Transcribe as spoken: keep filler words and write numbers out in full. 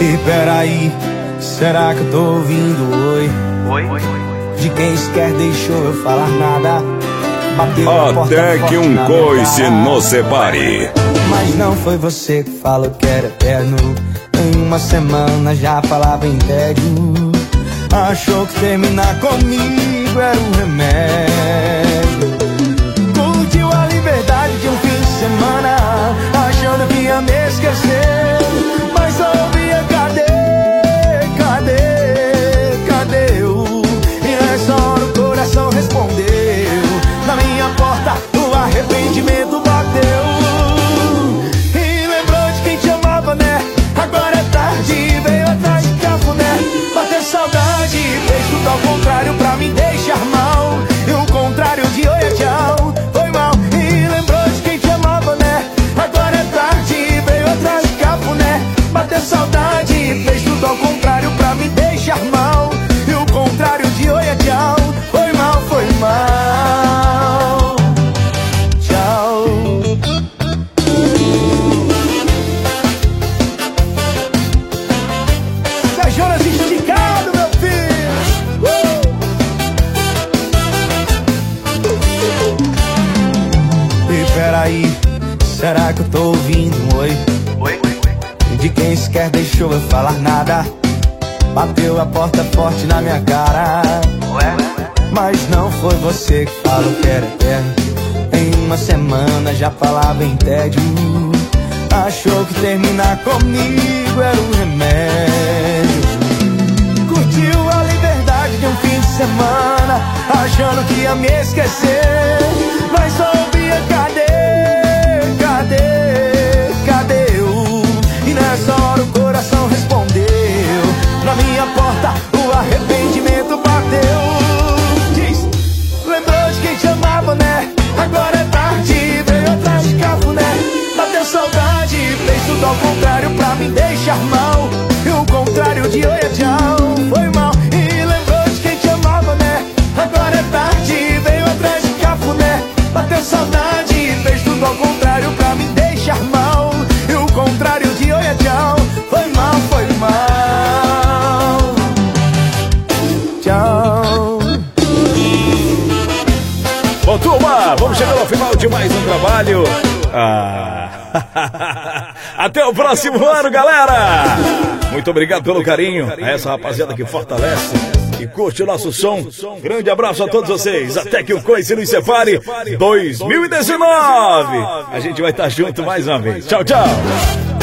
E peraí, será que eu tô ouvindo oi? Oi? De quem sequer deixou eu falar nada. Bateu a porta Até forte que um na coice minha cara. nos separe. Mas não foi você que falou que era eterno. Em uma semana já falava em tédio. Achou que terminar comigo era um remédio. Curtiu a liberdade de um fim de semana, achando que ia me esquecer. Mas só ouvia cadê, cadê, cadê eu? E nessa hora o coração respondeu. Na minha porta o arrependimento bateu. E lembrou de quem te amava, né? Agora é tarde, veio atrás de cafuné. Bateu saudade, fez tudo ao contrário pra me deixar mal. E o contrário de oi é tchau, foi mal. E lembrou de quem te amava, né? Agora é tarde, veio atrás de cafuné. Bateu saudade, fez tudo ao contrário pra me deixar mal. E o contrário de oi é tchau, foi mal, foi mal. Tchau. Jonas esticado, meu filho. uh! E peraí, será que eu tô ouvindo um oi? Oi? De quem sequer deixou eu falar nada. Bateu a porta forte na minha cara. Ué? Mas não foi você que falou que era eterno. Em uma semana já falava em tédio. Achou que terminar comigo era um remédio. Curtiu a liberdade de um fim de semana, achando que ia me esquecer. Mas só ouvia cadê, cadê, cadê eu? E nessa hora o coração respondeu. Na minha porta o arrependimento bateu. Diz, lembrou de quem te amava, né? Agora é tarde, veio atrás de cafuné. Bateu saudade, fez tudo ao contrário pra me deixar mal. E o contrário de oi é tchau, foi mal. E lembrou de quem te amava, né? Agora é tarde, veio atrás de cafuné. Bateu saudade, fez tudo ao contrário pra me deixar mal. E o contrário de oi é tchau, foi mal, foi mal. Tchau. Bom, turma, vamos chegando ao final de mais um trabalho. Ah. Até o próximo ano, galera! Muito obrigado pelo carinho a essa rapaziada que fortalece e curte o nosso som. Grande abraço a todos vocês. Até que o coice nos separe. dois mil e dezenove. A gente vai estar junto mais uma vez. Tchau, tchau.